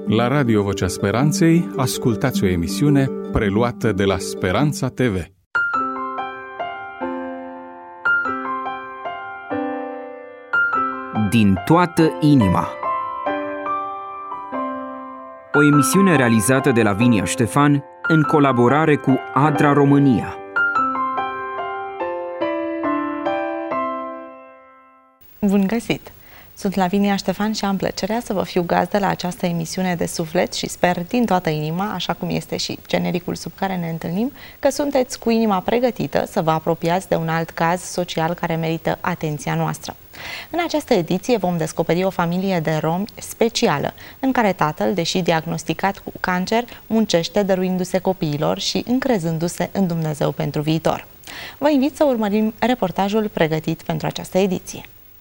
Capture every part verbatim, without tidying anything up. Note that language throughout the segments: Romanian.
La Radio Vocea Speranței ascultați o emisiune preluată de la Speranța T V. Din toată inima. O emisiune realizată de Lavinia Ștefan în colaborare cu Adra România. Bun găsit! Sunt Lavinia Ștefan și am plăcerea să vă fiu gazdă la această emisiune de suflet și sper din toată inima, așa cum este și genericul sub care ne întâlnim, că sunteți cu inima pregătită să vă apropiați de un alt caz social care merită atenția noastră. În această ediție vom descoperi o familie de romi specială, în care tatăl, deși diagnosticat cu cancer, muncește dăruindu-se copiilor și încrezându-se în Dumnezeu pentru viitor. Vă invit să urmărim reportajul pregătit pentru această ediție.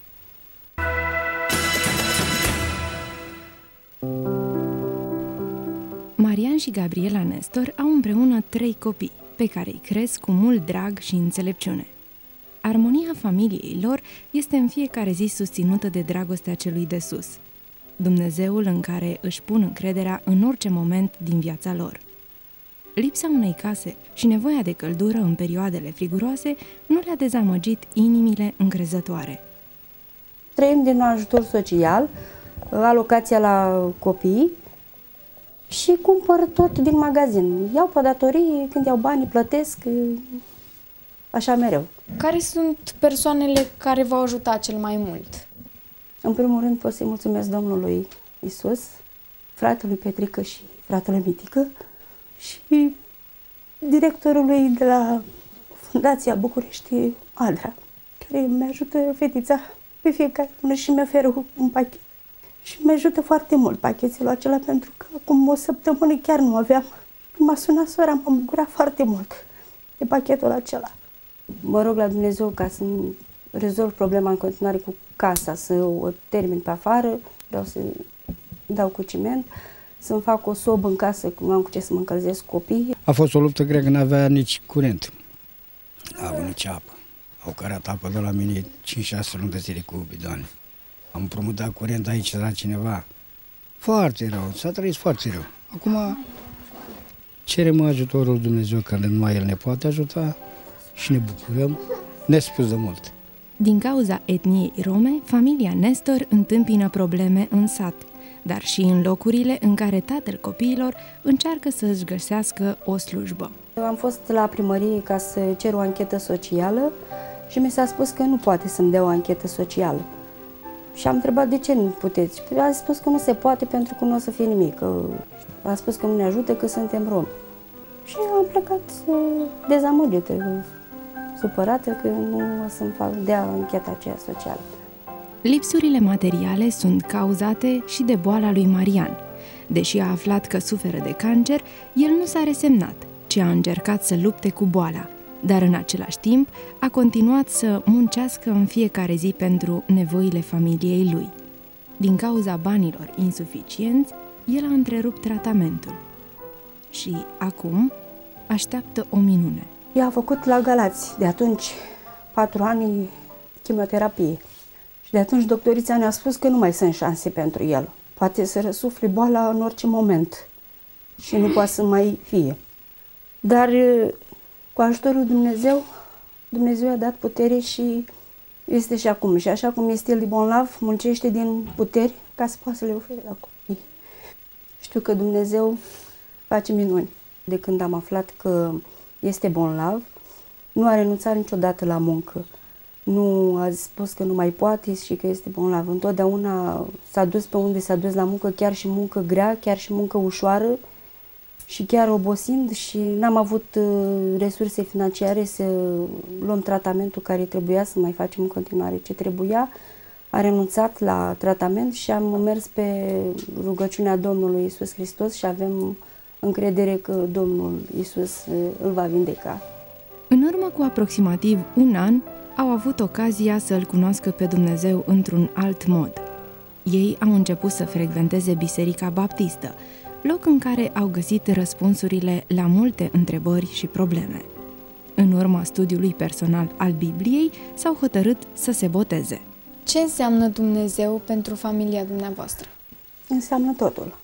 Marian și Gabriela Nestor au împreună trei copii, pe care îi cresc cu mult drag și înțelepciune. Armonia familiei lor este în fiecare zi susținută de dragostea celui de sus, Dumnezeul în care își pun încrederea în orice moment din viața lor. Lipsa unei case și nevoia de căldură în perioadele friguroase nu le-a dezamăgit inimile încrezătoare. Trăim din ajutor social, alocația la copii, și cumpăr tot din magazin. Iau pe datorii, când iau banii, plătesc, așa mereu. Care sunt persoanele care v-au ajutat cel mai mult? În primul rând pot să-i mulțumesc Domnului Isus, fratelui Petrică și fratelui Mitică și directorului de la Fundația București, Adra, care mi-ajută fetița pe fiecare lună și mi-oferă un pachet. Și mi ajută foarte mult pachetul acela, pentru că acum o săptămână chiar nu aveam. M-a sunat sora, m-am bucurat foarte mult de pachetul acela. Mă rog la Dumnezeu ca să rezolv problema în continuare cu casa, să o termin pe afară, vreau să dau cu ciment, să-mi fac o sobă în casă, cum am cu ce să mă încălzesc copiii. A fost o luptă grea, că n-avea nici curent, n-a avut nici apă. Au cărat apă de la mine cinci șase luni de zile cu bidoane. Am împrumutat curent aici de la cineva. Foarte rău, s-a trăit foarte rău. Acum cerem ajutorul Dumnezeu, că numai El ne poate ajuta și ne bucurăm nespus de mult. Din cauza etniei rome, familia Nestor întâmpină probleme în sat, dar și în locurile în care tatăl copiilor încearcă să își găsească o slujbă. Am fost la primărie ca să cer o anchetă socială și mi s-a spus că nu poate să-mi dea o anchetă socială. Și am întrebat de ce nu puteți. A spus că nu se poate pentru că nu o să fie nimic. Că a spus că nu ne ajută, că suntem romi. Și am plecat dezamăgită, supărată că nu o să-mi fac dea ancheta aceea socială. Lipsurile materiale sunt cauzate și de boala lui Marian. Deși a aflat că suferă de cancer, el nu s-a resemnat, ci a încercat să lupte cu boala. Dar în același timp a continuat să muncească în fiecare zi pentru nevoile familiei lui. Din cauza banilor insuficienți, el a întrerupt tratamentul. Și acum așteaptă o minune. Ea a făcut la Galați, de atunci, patru ani chimioterapie. Și de atunci doctorița ne-a spus că nu mai sunt șanse pentru el. Poate să răsufle boala în orice moment și nu poate să mai fie. Dar cu ajutorul Dumnezeu, Dumnezeu a dat putere și este și acum. Și așa cum este el de bolnav, muncește din puteri ca să poată să le ofere la copii. Știu că Dumnezeu face minuni. De când am aflat că este bolnav, nu a renunțat niciodată la muncă. Nu a spus că nu mai poate și că este bolnav. Întotdeauna s-a dus pe unde s-a dus la muncă, chiar și muncă grea, chiar și muncă ușoară, și chiar obosind, și n-am avut uh, resurse financiare să luăm tratamentul care trebuia, să mai facem în continuare ce trebuia. A renunțat la tratament și am mers pe rugăciunea Domnului Iisus Hristos și avem încredere că Domnul Iisus uh, îl va vindeca. În urmă cu aproximativ un an, au avut ocazia să îl cunoască pe Dumnezeu într-un alt mod. Ei au început să frecventeze Biserica Baptistă, loc în care au găsit răspunsurile la multe întrebări și probleme. În urma studiului personal al Bibliei, s-au hotărât să se boteze. Ce înseamnă Dumnezeu pentru familia dumneavoastră? Înseamnă totul.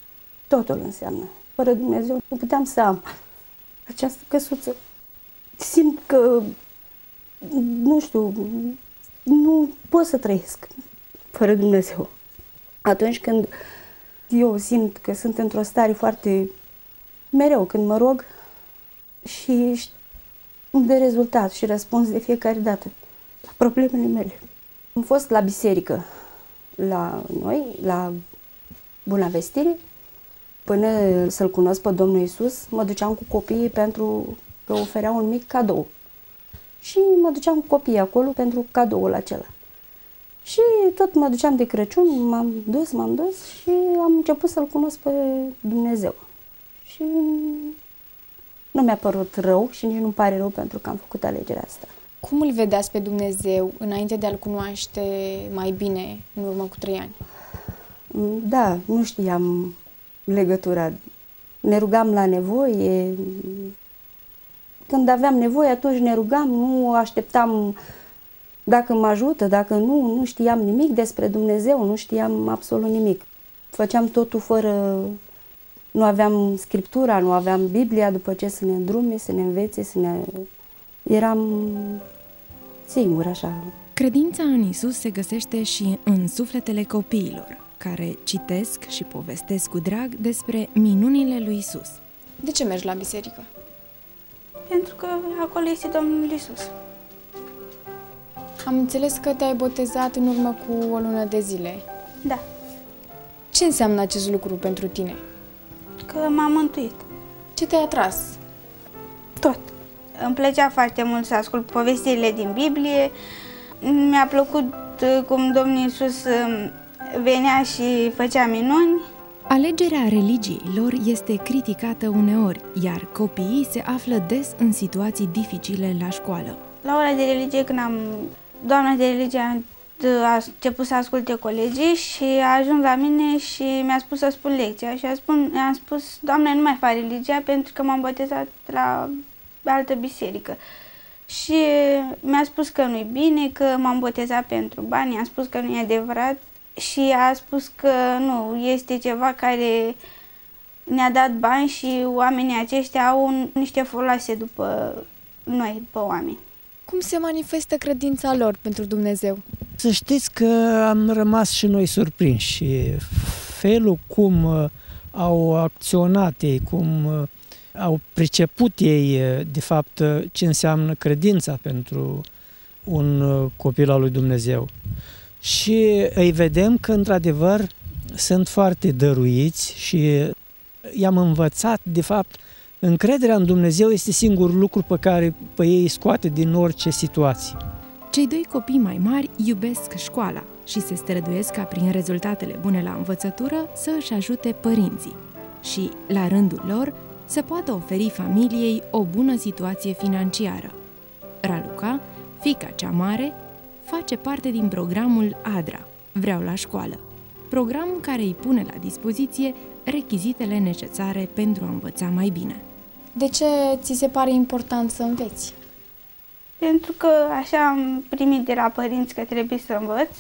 totul înseamnă. Fără Dumnezeu nu puteam să am această căsuță. Simt că, nu știu, nu pot să trăiesc fără Dumnezeu. Atunci când eu simt că sunt într-o stare foarte, mereu când mă rog și îmi dă rezultat și răspuns de fiecare dată la problemele mele. Am fost la biserică la noi, la Buna Vestire, până să-L cunosc pe Domnul Iisus, mă duceam cu copiii pentru că ofereau un mic cadou. Și mă duceam cu copiii acolo pentru cadoul acela. Și tot mă duceam de Crăciun, m-am dus, m-am dus și am început să-L cunosc pe Dumnezeu. Și nu mi-a părut rău și nici nu-mi pare rău pentru că am făcut alegerea asta. Cum îl vedeați pe Dumnezeu înainte de a-L cunoaște mai bine în urmă cu trei ani? Da, nu știam legătura. Ne rugam la nevoie. Când aveam nevoie, atunci ne rugam, nu așteptam dacă mă ajută, dacă nu, nu știam nimic despre Dumnezeu, nu știam absolut nimic. Făceam totul fără... Nu aveam Scriptura, nu aveam Biblia, după ce să ne îndrume, să ne învețe, să ne... Eram singuri, așa. Credința în Iisus se găsește și în sufletele copiilor, care citesc și povestesc cu drag despre minunile lui Iisus. De ce mergi la biserică? Pentru că acolo este Domnul Iisus. Am înțeles că te-ai botezat în urmă cu o lună de zile. Da. Ce înseamnă acest lucru pentru tine? Că m-am mântuit. Ce te-a atras? Tot. Îmi plăcea foarte mult să ascult povestirile din Biblie. Mi-a plăcut cum Domnul Iisus venea și făcea minuni. Alegerea religiei lor este criticată uneori, iar copiii se află des în situații dificile la școală. La ora de religie, când am... Doamna de religie a început să asculte colegii și a ajuns la mine și mi-a spus să spun lecția. Și a spun, am spus, Doamne, nu mai fac religia pentru că m-am botezat la altă biserică. Și mi-a spus că nu-i bine, că m-am botezat pentru bani, am spus că nu e adevărat și a spus că nu, este ceva care ne-a dat bani și oamenii aceștia au niște foloase după noi, după oameni. Cum se manifestă credința lor pentru Dumnezeu? Să știți că am rămas și noi surprinși și felul cum au acționat ei, cum au priceput ei, de fapt, ce înseamnă credința pentru un copil al lui Dumnezeu. Și îi vedem că, într-adevăr, sunt foarte dăruiți și i-am învățat, de fapt, încrederea în Dumnezeu este singurul lucru pe care pe ei îi scoate din orice situație. Cei doi copii mai mari iubesc școala și se străduiesc ca prin rezultatele bune la învățătură să își ajute părinții și, la rândul lor, să poată oferi familiei o bună situație financiară. Raluca, fiica cea mare, face parte din programul ADRA, Vreau la școală, program care îi pune la dispoziție rechizitele necesare pentru a învăța mai bine. De ce ți se pare important să înveți? Pentru că așa am primit de la părinți că trebuie să învăț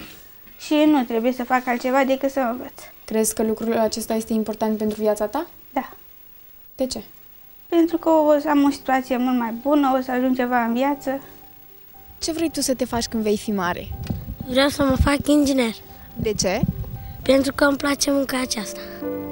și nu trebuie să fac altceva decât să învăț. Crezi că lucrul acesta este important pentru viața ta? Da. De ce? Pentru că o să am o situație mult mai bună, o să ajung ceva în viață. Ce vrei tu să te faci când vei fi mare? Vreau să mă fac inginer. De ce? Pentru că îmi place munca aceasta.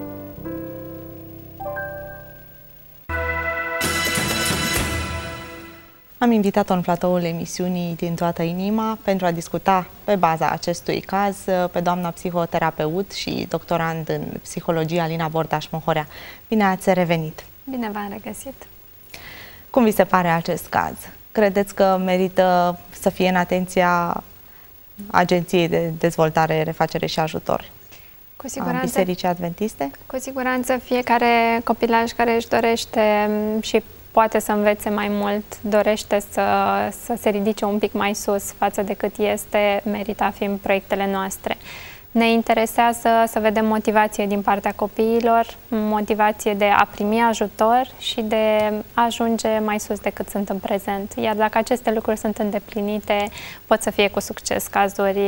Am invitat-o în platoul emisiunii Din toată inima pentru a discuta pe baza acestui caz pe doamna psihoterapeut și doctorand în psihologie Alina Bordaș-Mohorea. Bine ați revenit! Bine v-am regăsit! Cum vi se pare acest caz? Credeți că merită să fie în atenția Agenției de Dezvoltare, Refacere și Ajutor cu siguranță, a Bisericii Adventiste? Cu siguranță fiecare copilaj care își dorește și poate să învețe mai mult, dorește să, să se ridice un pic mai sus față de cât este, merită a fi în proiectele noastre. Ne interesează să vedem motivație din partea copiilor, motivație de a primi ajutor și de a ajunge mai sus decât sunt în prezent. Iar dacă aceste lucruri sunt îndeplinite, pot să fie cu succes cazuri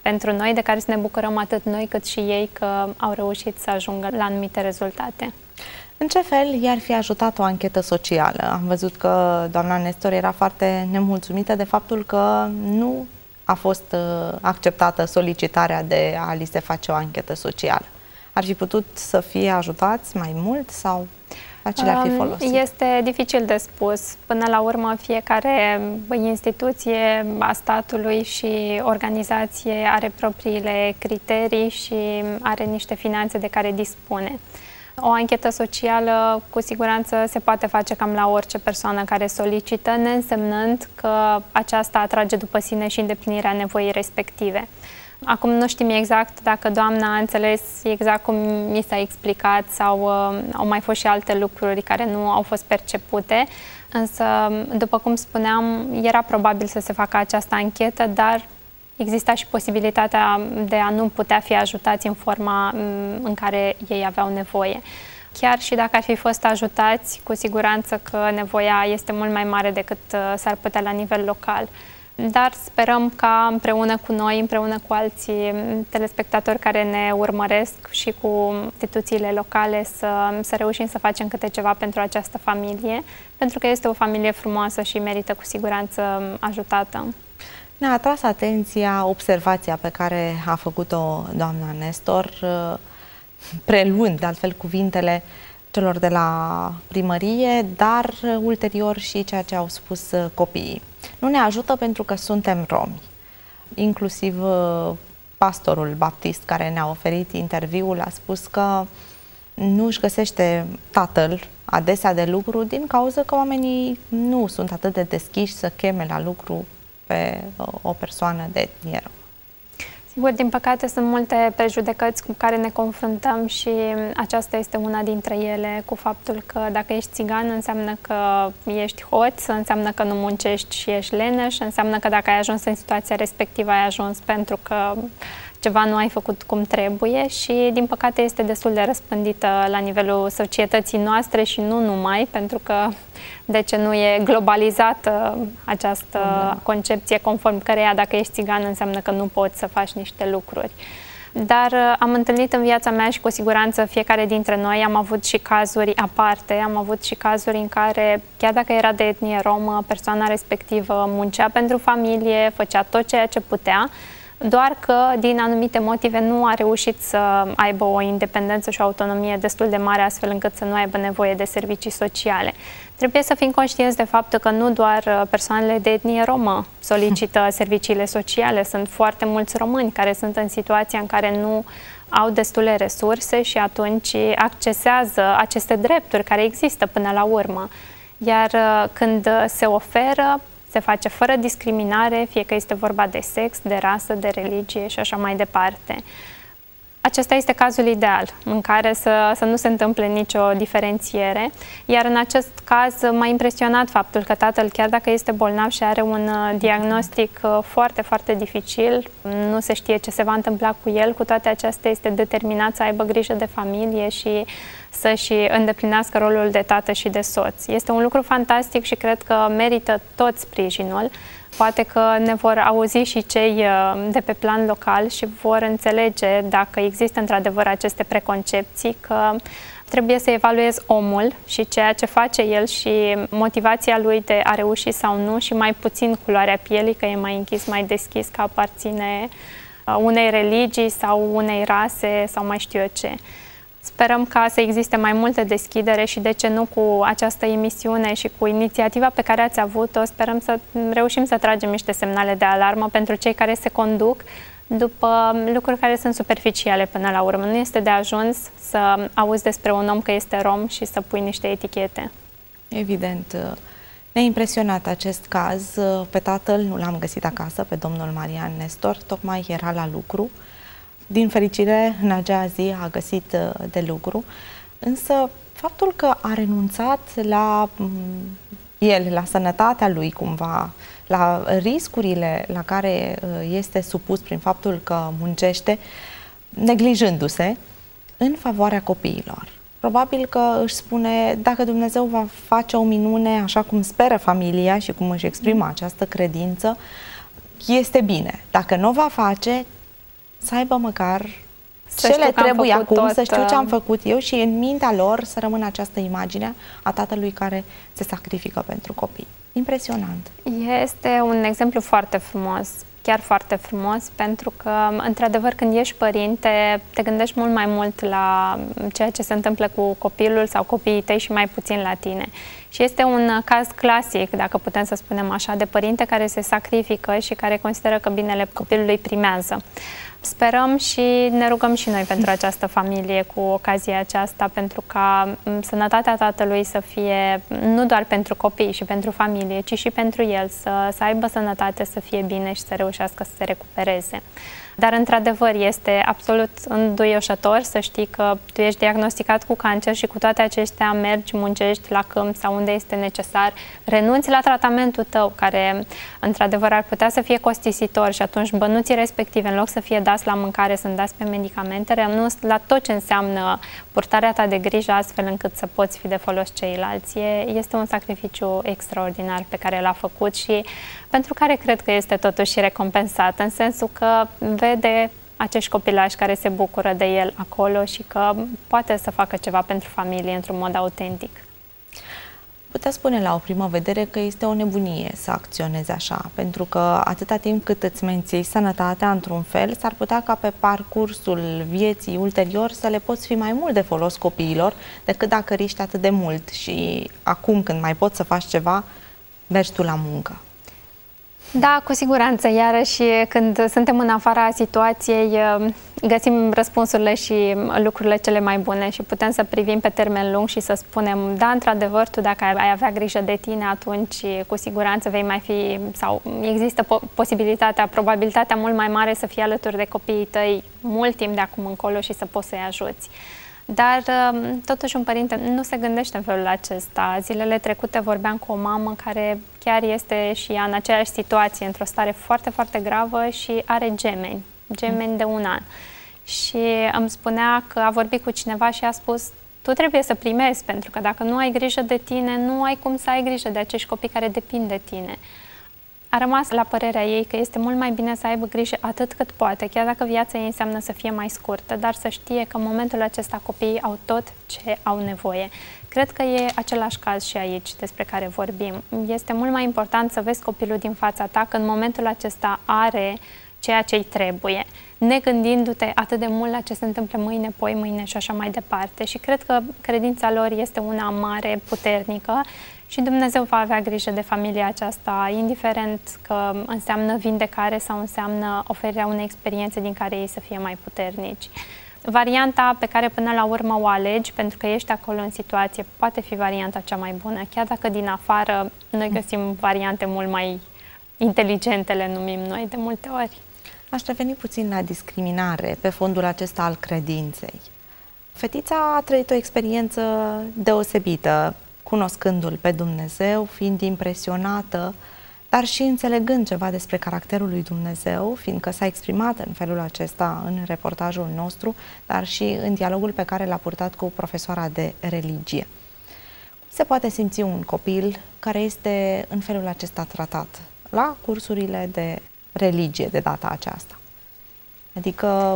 pentru noi, de care să ne bucurăm atât noi cât și ei că au reușit să ajungă la anumite rezultate. În ce fel i-ar fi ajutat o anchetă socială? Am văzut că doamna Nestor era foarte nemulțumită de faptul că nu a fost acceptată solicitarea de a li se face o anchetă socială. Ar fi putut să fie ajutați mai mult sau la ce le-ar fi folosit? Este dificil de spus. Până la urmă, fiecare instituție a statului și organizație are propriile criterii și are niște finanțe de care dispune. O anchetă socială cu siguranță se poate face cam la orice persoană care solicită, neînsemnând că aceasta atrage după sine și îndeplinirea nevoii respective. Acum nu știm exact dacă doamna a înțeles exact cum mi s-a explicat sau uh, au mai fost și alte lucruri care nu au fost percepute, însă, după cum spuneam, era probabil să se facă această anchetă, dar exista și posibilitatea de a nu putea fi ajutați în forma în care ei aveau nevoie. Chiar și dacă ar fi fost ajutați, cu siguranță că nevoia este mult mai mare decât s-ar putea la nivel local. Dar sperăm ca împreună cu noi, împreună cu alții telespectatori care ne urmăresc și cu instituțiile locale să, să reușim să facem câte ceva pentru această familie, pentru că este o familie frumoasă și merită cu siguranță ajutată. Ne-a atras atenția observația pe care a făcut-o doamna Nestor, preluând de altfel cuvintele celor de la primărie, dar ulterior și ceea ce au spus copiii. Nu ne ajută pentru că suntem romi. Inclusiv pastorul baptist care ne-a oferit interviul a spus că nu își găsește tatăl adesea de lucru din cauza că oamenii nu sunt atât de deschiși să cheme la lucru pe o persoană de etnie romă. Sigur, din păcate sunt multe prejudecăți cu care ne confruntăm și aceasta este una dintre ele, cu faptul că dacă ești țigan înseamnă că ești hoț, înseamnă că nu muncești și ești leneș, înseamnă că dacă ai ajuns în situația respectivă ai ajuns pentru că ceva nu ai făcut cum trebuie și, din păcate, este destul de răspândită la nivelul societății noastre și nu numai, pentru că de ce nu e globalizată această mm. concepție conform căreia dacă ești țigan înseamnă că nu poți să faci niște lucruri. Dar am întâlnit în viața mea și cu siguranță fiecare dintre noi am avut și cazuri aparte, am avut și cazuri în care, chiar dacă era de etnie romă, persoana respectivă muncea pentru familie, făcea tot ceea ce putea, doar că din anumite motive nu a reușit să aibă o independență și o autonomie destul de mare, astfel încât să nu aibă nevoie de servicii sociale. Trebuie să fim conștienți de faptul că nu doar persoanele de etnie romă solicită serviciile sociale, sunt foarte mulți români care sunt în situația în care nu au destule resurse și atunci accesează aceste drepturi care există până la urmă. Iar când se oferă, se face fără discriminare, fie că este vorba de sex, de rasă, de religie și așa mai departe. Acesta este cazul ideal, în care să, să nu se întâmple nicio diferențiere, iar în acest caz m-a impresionat faptul că tatăl, chiar dacă este bolnav și are un diagnostic foarte, foarte dificil, nu se știe ce se va întâmpla cu el, cu toate acestea este determinat să aibă grijă de familie și să-și îndeplinească rolul de tată și de soț. Este un lucru fantastic și cred că merită tot sprijinul. Poate că ne vor auzi și cei de pe plan local și vor înțelege dacă există într-adevăr aceste preconcepții, că trebuie să evaluezi omul și ceea ce face el și motivația lui de a reuși sau nu și mai puțin culoarea pielii, că e mai închis, mai deschis, că aparține unei religii sau unei rase sau mai știu eu ce. Sperăm ca să existe mai multă deschidere și, de ce nu, cu această emisiune și cu inițiativa pe care ați avut-o, sperăm să reușim să tragem niște semnale de alarmă pentru cei care se conduc după lucruri care sunt superficiale până la urmă. Nu este de ajuns să auzi despre un om că este rom și să pui niște etichete. Evident. Ne-a impresionat acest caz. Pe tatăl nu l-am găsit acasă, pe domnul Marian Nestor, tocmai era la lucru. Din fericire, în acea zi a găsit de lucru, însă faptul că a renunțat la el, la sănătatea lui cumva, la riscurile la care este supus prin faptul că muncește, neglijându-se în favoarea copiilor. Probabil că își spune, dacă Dumnezeu va face o minune așa cum speră familia și cum își exprimă această credință, este bine. Dacă nu o va face, să aibă măcar să ce le trebuie acum, tot, să știu ce am făcut eu și în mintea lor să rămână această imagine a tatălui care se sacrifică pentru copii. Impresionant. Este un exemplu foarte frumos, chiar foarte frumos, pentru că, într-adevăr, când ești părinte, te gândești mult mai mult la ceea ce se întâmplă cu copilul sau copiii tăi și mai puțin la tine. Și este un caz clasic, dacă putem să spunem așa, de părinte care se sacrifică și care consideră că binele copilului primează. Sperăm și ne rugăm și noi pentru această familie cu ocazia aceasta, pentru ca sănătatea tatălui să fie nu doar pentru copii și pentru familie, ci și pentru el, să, să aibă sănătate, să fie bine și să reușească să se recupereze. Dar, într-adevăr, este absolut înduioșător să știi că tu ești diagnosticat cu cancer și cu toate acestea mergi, muncești la câmp sau unde este necesar, renunți la tratamentul tău, care, într-adevăr, ar putea să fie costisitor și atunci bănuții respective, în loc să fie dați la mâncare, sunt dați pe medicamente, renunți la tot ce înseamnă purtarea ta de grijă, astfel încât să poți fi de folos ceilalți. Este un sacrificiu extraordinar pe care l-a făcut și pentru care cred că este totuși recompensat, în sensul că vede acești copilași care se bucură de el acolo și că poate să facă ceva pentru familie într-un mod autentic. Putea spune la o primă vedere că este o nebunie să acționezi așa, pentru că atâta timp cât îți menții sănătatea într-un fel, s-ar putea ca pe parcursul vieții ulterior să le poți fi mai mult de folos copiilor decât dacă riști atât de mult și acum când mai poți să faci ceva, mergi tu la muncă. Da, cu siguranță. Iarăși, când suntem în afara situației, găsim răspunsurile și lucrurile cele mai bune și putem să privim pe termen lung și să spunem, da, într-adevăr, tu dacă ai avea grijă de tine, atunci cu siguranță vei mai fi, sau există po- posibilitatea, probabilitatea mult mai mare să fii alături de copiii tăi mult timp de acum încolo și să poți să-i ajuți. Dar, totuși, un părinte nu se gândește în felul acesta. Zilele trecute vorbeam cu o mamă care chiar este și ea în aceeași situație, într-o stare foarte, foarte gravă și are gemeni, gemeni de un an. Și îmi spunea că a vorbit cu cineva și a spus, tu trebuie să primezi, pentru că dacă nu ai grijă de tine, nu ai cum să ai grijă de acești copii care depind de tine. A rămas la părerea ei că este mult mai bine să aibă grijă atât cât poate, chiar dacă viața ei înseamnă să fie mai scurtă, dar să știe că în momentul acesta copiii au tot ce au nevoie. Cred că e același caz și aici despre care vorbim. Este mult mai important să vezi copilul din fața ta că în momentul acesta are ceea ce îi trebuie, negândindu-te atât de mult la ce se întâmplă mâine, poi mâine și așa mai departe. Și cred că credința lor este una mare, puternică și Dumnezeu va avea grijă de familia aceasta, indiferent că înseamnă vindecare sau înseamnă oferirea unei experiențe din care ei să fie mai puternici. Varianta pe care până la urmă o alegi, pentru că ești acolo în situație, poate fi varianta cea mai bună, chiar dacă din afară noi găsim variante mult mai inteligente, le numim noi de multe ori. Aș reveni puțin la discriminare pe fondul acesta al credinței. Fetița a trăit o experiență deosebită, cunoscându-L pe Dumnezeu, fiind impresionată, dar și înțelegând ceva despre caracterul lui Dumnezeu, fiindcă s-a exprimat în felul acesta în reportajul nostru, dar și în dialogul pe care l-a purtat cu profesoara de religie. Cum se poate simți un copil care este în felul acesta tratat la cursurile de religie de data aceasta? Adică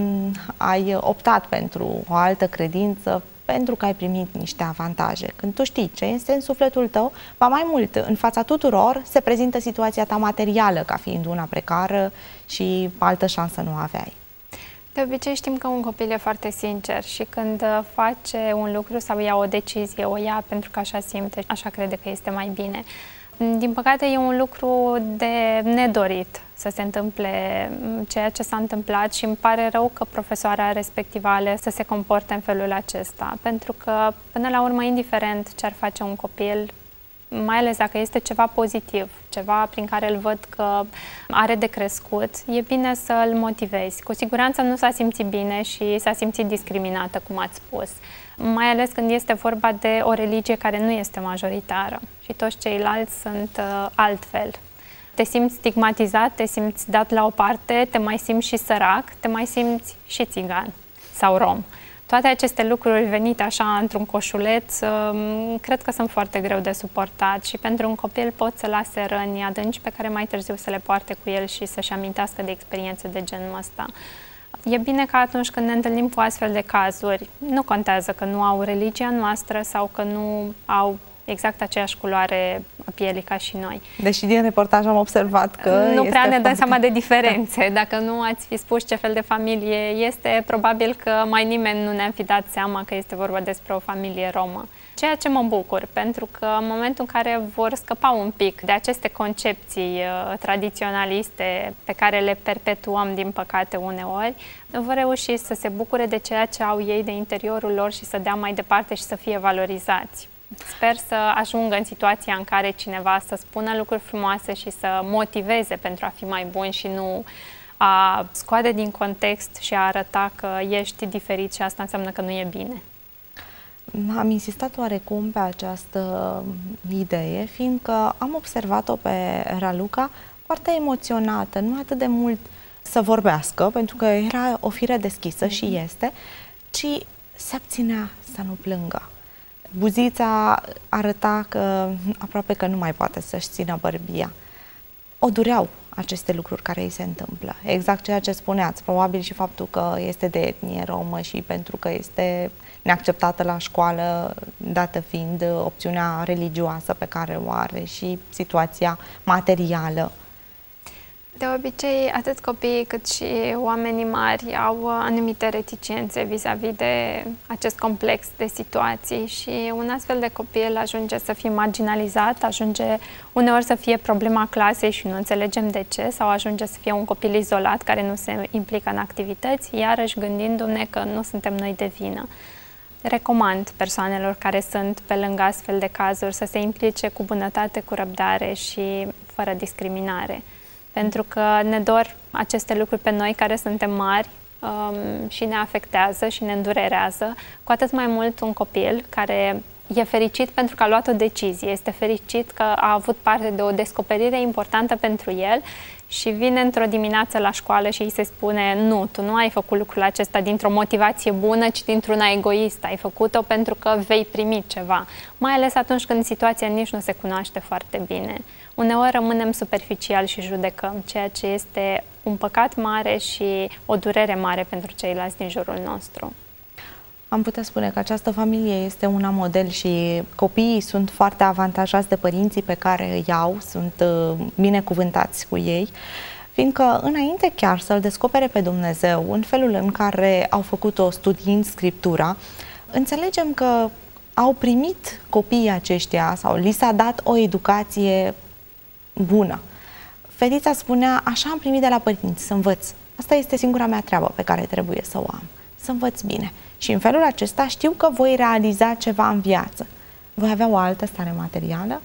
ai optat pentru o altă credință pentru că ai primit niște avantaje. Când tu știi ce este în sufletul tău, ba mai mult, în fața tuturor se prezintă situația ta materială ca fiind una precară și altă șansă nu aveai. De obicei știm că un copil e foarte sincer și când face un lucru sau ia o decizie, o ia pentru că așa simte, așa crede că este mai bine. Din păcate e un lucru de nedorit să se întâmple ceea ce s-a întâmplat și îmi pare rău că profesoara respectivă a ales să se comporte în felul acesta, pentru că până la urmă, indiferent ce ar face un copil, mai ales dacă este ceva pozitiv, ceva prin care îl văd că are de crescut, e bine să îl motivezi. Cu siguranță nu s-a simțit bine și s-a simțit discriminată, cum ați spus. Mai ales când este vorba de o religie care nu este majoritară și toți ceilalți sunt uh, altfel. Te simți stigmatizat, te simți dat la o parte, te mai simți și sărac, te mai simți și țigan sau rom. Toate aceste lucruri venite așa într-un coșuleț, cred că sunt foarte greu de suportat și pentru un copil pot să lase răni adânci pe care mai târziu să le poarte cu el și să-și amintească de experiențe de genul ăsta. E bine că atunci când ne întâlnim cu astfel de cazuri, nu contează că nu au religia noastră sau că nu au exact aceeași culoare a pielii ca și noi. Deși din reportaj am observat că nu este prea ne dăm foarte... seama de diferențe. Dacă nu ați fi spus ce fel de familie este, probabil că mai nimeni nu ne-am fi dat seama că este vorba despre o familie romă. Ceea ce mă bucur, pentru că în momentul în care vor scăpa un pic de aceste concepții uh, tradiționaliste pe care le perpetuăm, din păcate, uneori, vor reuși să se bucure de ceea ce au ei de interiorul lor și să dea mai departe și să fie valorizați. Sper să ajungă în situația în care cineva să spună lucruri frumoase și să motiveze pentru a fi mai bun și nu a scoate din context și a arăta că ești diferit și asta înseamnă că nu e bine. Am insistat oarecum pe această idee, fiindcă am observat-o pe Raluca foarte emoționată, nu atât de mult să vorbească, pentru că era o fire deschisă și este, ci se abținea să nu plângă. Buzița arăta că aproape că nu mai poate să-și țină bărbia. O dureau aceste lucruri care îi se întâmplă. Exact ceea ce spuneați, probabil și faptul că este de etnie romă și pentru că este neacceptată la școală, dată fiind opțiunea religioasă pe care o are și situația materială. De obicei, atât copiii cât și oamenii mari au anumite reticențe vis-a-vis de acest complex de situații și un astfel de copil ajunge să fie marginalizat, ajunge uneori să fie problema clasei și nu înțelegem de ce, sau ajunge să fie un copil izolat care nu se implică în activități, iarăși gândindu-ne că nu suntem noi de vină. Recomand persoanelor care sunt pe lângă astfel de cazuri să se implice cu bunătate, cu răbdare și fără discriminare. Pentru că ne dor aceste lucruri pe noi care suntem mari um, și ne afectează și ne îndurerează, cu atât mai mult un copil care e fericit pentru că a luat o decizie, este fericit că a avut parte de o descoperire importantă pentru el și vine într-o dimineață la școală și îi se spune: nu, tu nu ai făcut lucrul acesta dintr-o motivație bună, ci dintr-una egoistă. Ai făcut-o pentru că vei primi ceva. Mai ales atunci când situația nici nu se cunoaște foarte bine. Uneori rămânem superficiali și judecăm, ceea ce este un păcat mare și o durere mare pentru ceilalți din jurul nostru. Am putea spune că această familie este una model și copiii sunt foarte avantajați de părinții pe care îi au, sunt uh, binecuvântați cu ei, fiindcă înainte chiar să-L descopere pe Dumnezeu în felul în care au făcut-o studiind Scriptura, înțelegem că au primit copiii aceștia sau li s-a dat o educație bună. Fetița spunea: așa am primit de la părinți, să învăț. Asta este singura mea treabă pe care trebuie să o am, să învăț bine. Și în felul acesta știu că voi realiza ceva în viață. Voi avea o altă stare materială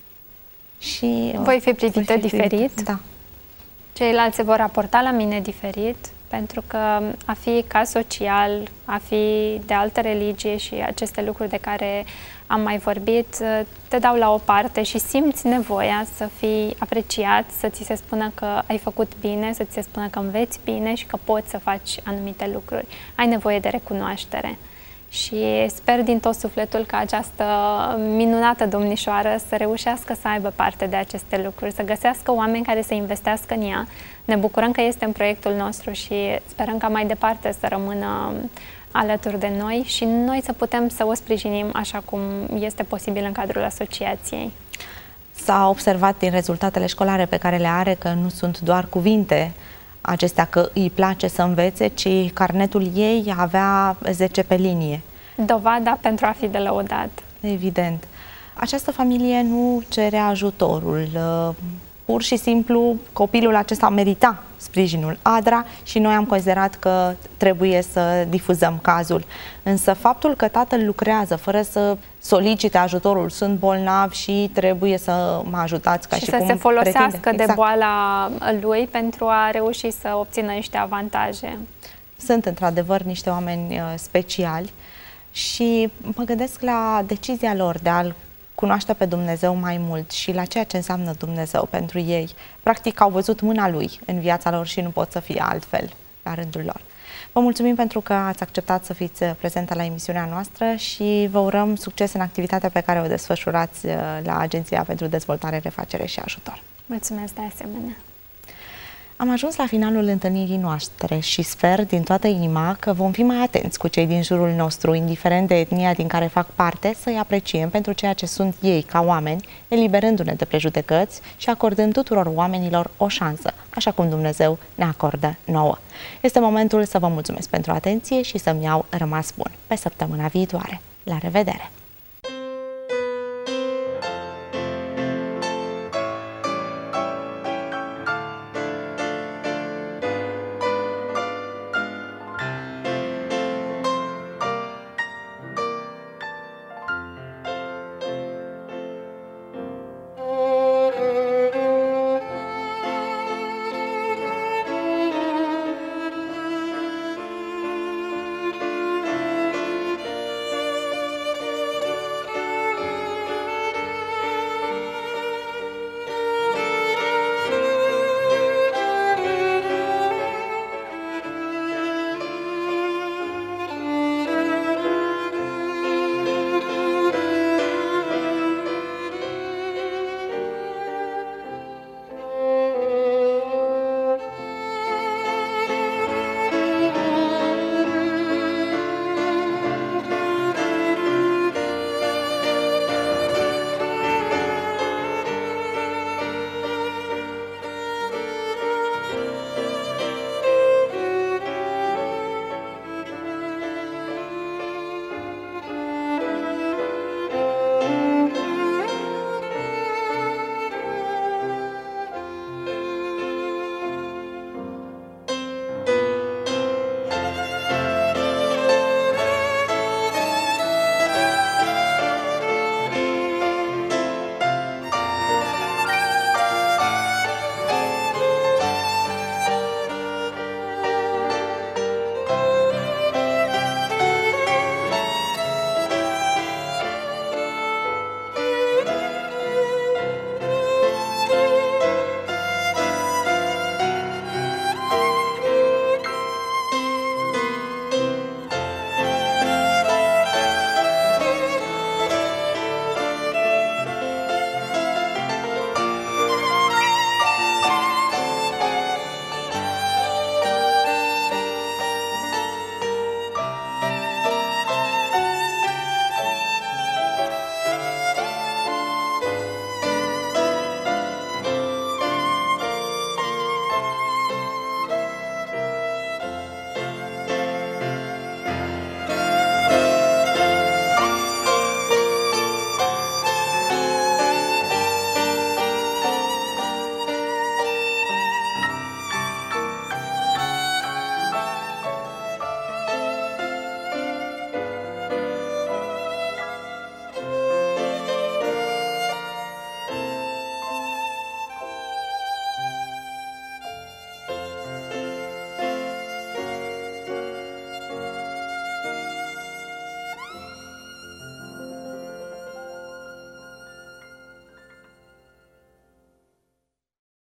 și voi fi privită voi fi diferit. Privită, da. Ceilalți se vor raporta la mine diferit, pentru că a fi caz social, a fi de altă religie și aceste lucruri de care am mai vorbit, te dau la o parte și simți nevoia să fii apreciat, să ți se spună că ai făcut bine, să ți se spună că înveți bine și că poți să faci anumite lucruri. Ai nevoie de recunoaștere. Și sper din tot sufletul că această minunată domnișoară să reușească să aibă parte de aceste lucruri, să găsească oameni care să investească în ea. Ne bucurăm că este în proiectul nostru și sperăm ca mai departe să rămână alături de noi și noi să putem să o sprijinim așa cum este posibil în cadrul asociației. S-a observat din rezultatele școlare pe care le are că nu sunt doar cuvinte acestea că îi place să învețe, ci carnetul ei avea zece pe linie. Dovada pentru a fi de lăudat. Evident. Această familie nu cere ajutorul. Pur și simplu copilul acesta merita sprijinul ADRA și noi am considerat că trebuie să difuzăm cazul. Însă faptul că tatăl lucrează fără să solicite ajutorul, sunt bolnav și trebuie să mă ajutați ca și, și cum să se folosească pretinde. de Exact. boala lui pentru a reuși să obțină niște avantaje. Sunt într-adevăr niște oameni speciali și mă gândesc la decizia lor de a-L cunoaște pe Dumnezeu mai mult și la ceea ce înseamnă Dumnezeu pentru ei. Practic au văzut mâna Lui în viața lor și nu pot să fie altfel la rândul lor. Vă mulțumim pentru că ați acceptat să fiți prezentă la emisiunea noastră și vă urăm succes în activitatea pe care o desfășurați la Agenția pentru Dezvoltare, Refacere și Ajutor. Mulțumesc de asemenea! Am ajuns la finalul întâlnirii noastre și sper din toată inima că vom fi mai atenți cu cei din jurul nostru, indiferent de etnia din care fac parte, să-i apreciem pentru ceea ce sunt ei ca oameni, eliberându-ne de prejudecăți și acordând tuturor oamenilor o șansă, așa cum Dumnezeu ne acordă nouă. Este momentul să vă mulțumesc pentru atenție și să-mi iau rămas bun. Pe săptămâna viitoare. La revedere!